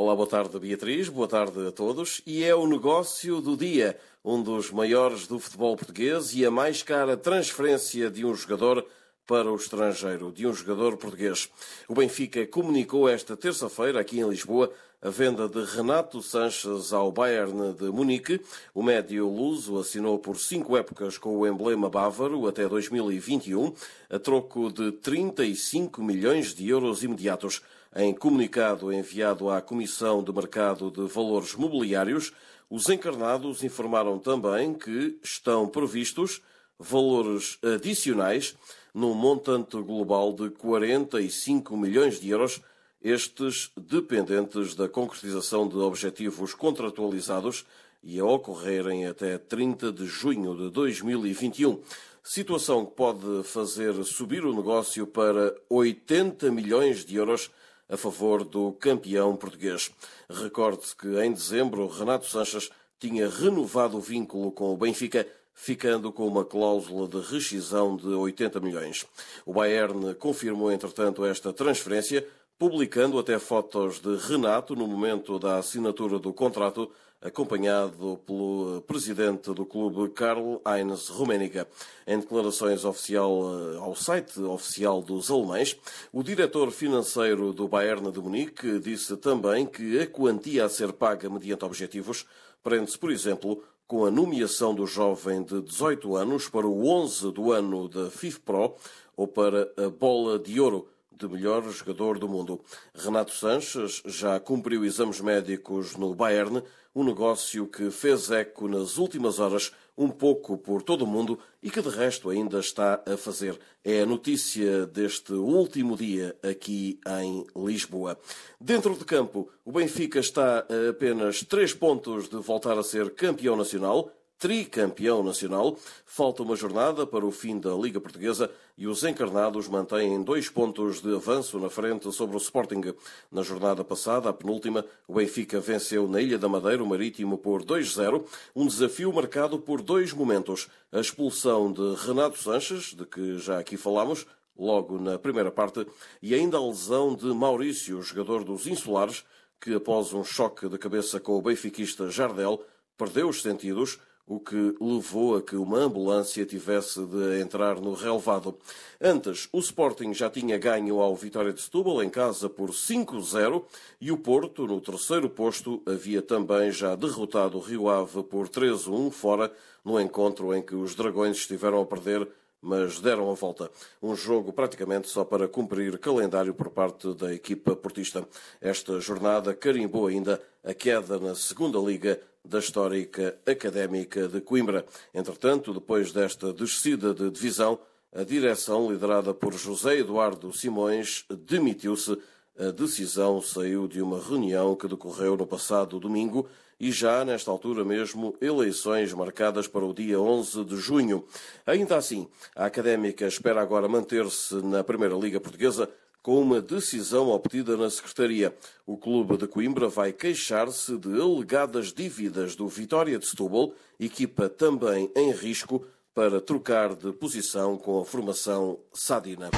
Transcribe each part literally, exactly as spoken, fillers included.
Olá, boa tarde, Beatriz, boa tarde a todos. E é o negócio do dia, um dos maiores do futebol português e a mais cara transferência de um jogador para o estrangeiro, de um jogador português. O Benfica comunicou esta terça-feira, aqui em Lisboa, a venda de Renato Sanches ao Bayern de Munique. O médio luso assinou por cinco épocas com o emblema bávaro até dois mil e vinte e um, a troco de trinta e cinco milhões de euros imediatos. Em comunicado enviado à Comissão de Mercado de Valores Mobiliários, os encarnados informaram também que estão previstos valores adicionais num montante global de quarenta e cinco milhões de euros, estes dependentes da concretização de objetivos contratualizados e a ocorrerem até trinta de junho de dois mil e vinte e um. Situação que pode fazer subir o negócio para oitenta milhões de euros a favor do campeão português. Recorde-se que em dezembro Renato Sanches tinha renovado o vínculo com o Benfica, ficando com uma cláusula de rescisão de oitenta milhões. O Bayern confirmou, entretanto, esta transferência, publicando até fotos de Renato no momento da assinatura do contrato, acompanhado pelo presidente do clube, Karl-Heinz Rummenigge. Em declarações oficial ao site oficial dos alemães, o diretor financeiro do Bayern de Munique disse também que a quantia a ser paga mediante objetivos prende-se, por exemplo, com a nomeação do jovem de dezoito anos para o onze do ano da FIFPro ou para a Bola de Ouro de melhor jogador do mundo. Renato Sanches já cumpriu exames médicos no Bayern, um negócio que fez eco nas últimas horas um pouco por todo o mundo e que de resto ainda está a fazer. É a notícia deste último dia aqui em Lisboa. Dentro de campo, o Benfica está a apenas três pontos de voltar a ser campeão nacional, tricampeão nacional. Falta uma jornada para o fim da Liga Portuguesa e os encarnados mantêm dois pontos de avanço na frente sobre o Sporting. Na jornada passada, a penúltima, o Benfica venceu na Ilha da Madeira o Marítimo por dois a zero, um desafio marcado por dois momentos. A expulsão de Renato Sanches, de que já aqui falámos, logo na primeira parte, e ainda a lesão de Maurício, jogador dos Insulares, que após um choque de cabeça com o benfiquista Jardel, perdeu os sentidos, o que levou a que uma ambulância tivesse de entrar no relevado. Antes, o Sporting já tinha ganho ao Vitória de Setúbal em casa por cinco a zero e o Porto, no terceiro posto, havia também já derrotado o Rio Ave por três a um fora, no encontro em que os Dragões estiveram a perder, mas deram a volta. Um jogo praticamente só para cumprir calendário por parte da equipa portista. Esta jornada carimbou ainda a queda na segunda Liga da histórica Académica de Coimbra. Entretanto, depois desta descida de divisão, a direção, liderada por José Eduardo Simões, demitiu-se. A decisão saiu de uma reunião que decorreu no passado domingo e já, nesta altura mesmo, eleições marcadas para o dia onze de junho. Ainda assim, a Académica espera agora manter-se na Primeira Liga Portuguesa com uma decisão obtida na Secretaria. O clube de Coimbra vai queixar-se de alegadas dívidas do Vitória de Setúbal, equipa também em risco para trocar de posição com a formação Sadina.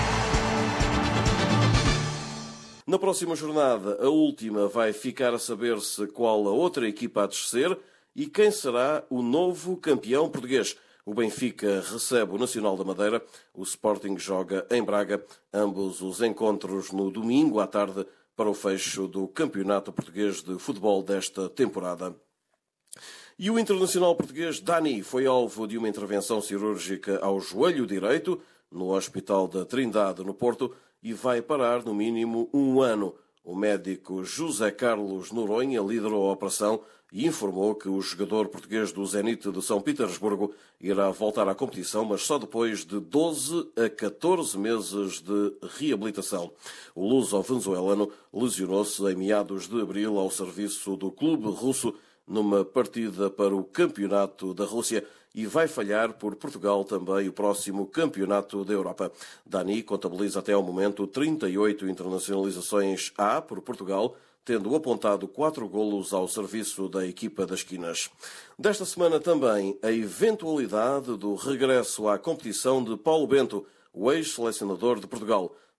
Na próxima jornada, a última, vai ficar a saber-se qual a outra equipa a descer e quem será o novo campeão português. O Benfica recebe o Nacional da Madeira, o Sporting joga em Braga, ambos os encontros no domingo à tarde para o fecho do Campeonato Português de Futebol desta temporada. E o internacional português Dani foi alvo de uma intervenção cirúrgica ao joelho direito no Hospital da Trindade, no Porto, e vai parar no mínimo um ano. O médico José Carlos Noronha liderou a operação e informou que o jogador português do Zenit de São Petersburgo irá voltar à competição, mas só depois de doze a catorze meses de reabilitação. O luso-venezuelano lesionou-se em meados de abril ao serviço do clube russo numa partida para o Campeonato da Rússia e vai falhar por Portugal também o próximo Campeonato da Europa. Dani contabiliza até ao momento trinta e oito internacionalizações A por Portugal, tendo apontado quatro golos ao serviço da equipa das Quinas. Desta semana também a eventualidade do regresso à competição de Paulo Bento, o ex-selecionador de Portugal.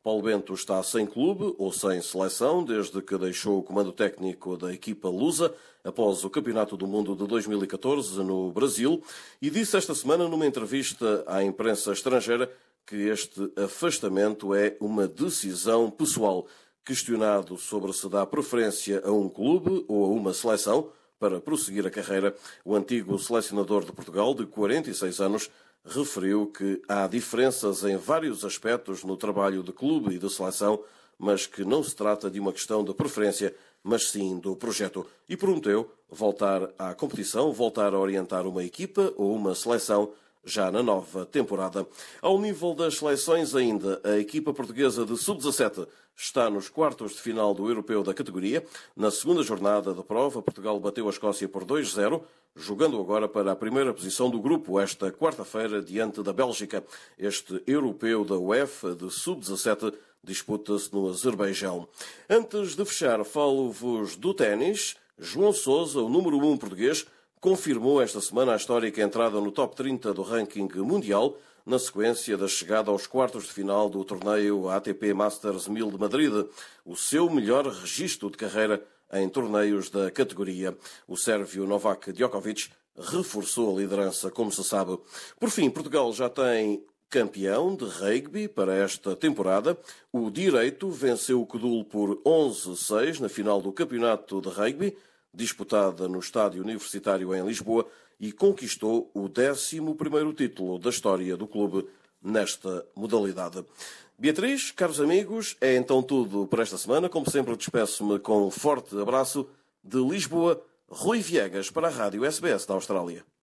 Paulo Bento está sem clube ou sem seleção desde que deixou o comando técnico da equipa lusa após o Campeonato do Mundo de dois mil e catorze no Brasil e disse esta semana numa entrevista à imprensa estrangeira que este afastamento é uma decisão pessoal. Questionado sobre se dá preferência a um clube ou a uma seleção para prosseguir a carreira, o antigo selecionador de Portugal, de quarenta e seis anos, referiu que há diferenças em vários aspectos no trabalho de clube e de seleção, mas que não se trata de uma questão de preferência, mas sim do projeto. E prometeu voltar à competição, voltar a orientar uma equipa ou uma seleção já na nova temporada. Ao nível das seleções ainda, a equipa portuguesa de sub dezassete está nos quartos de final do europeu da categoria. Na segunda jornada da prova, Portugal bateu a Escócia por dois a zero, jogando agora para a primeira posição do grupo esta quarta-feira diante da Bélgica. Este europeu da UEFA de sub dezassete disputa-se no Azerbaijão. Antes de fechar, falo-vos do ténis. João Sousa, o número um português, confirmou esta semana a histórica entrada no top trinta do ranking mundial, na sequência da chegada aos quartos de final do torneio A T P Masters mil de Madrid, o seu melhor registro de carreira em torneios da categoria. O sérvio Novak Djokovic reforçou a liderança, como se sabe. Por fim, Portugal já tem campeão de rugby para esta temporada. O Direito venceu o Codul por onze a seis na final do campeonato de rugby, disputada no Estádio Universitário em Lisboa, e conquistou o décimo primeiro título da história do clube nesta modalidade. Beatriz, caros amigos, é então tudo por esta semana. Como sempre, despeço-me com um forte abraço de Lisboa, Rui Viegas, para a Rádio S B S da Austrália.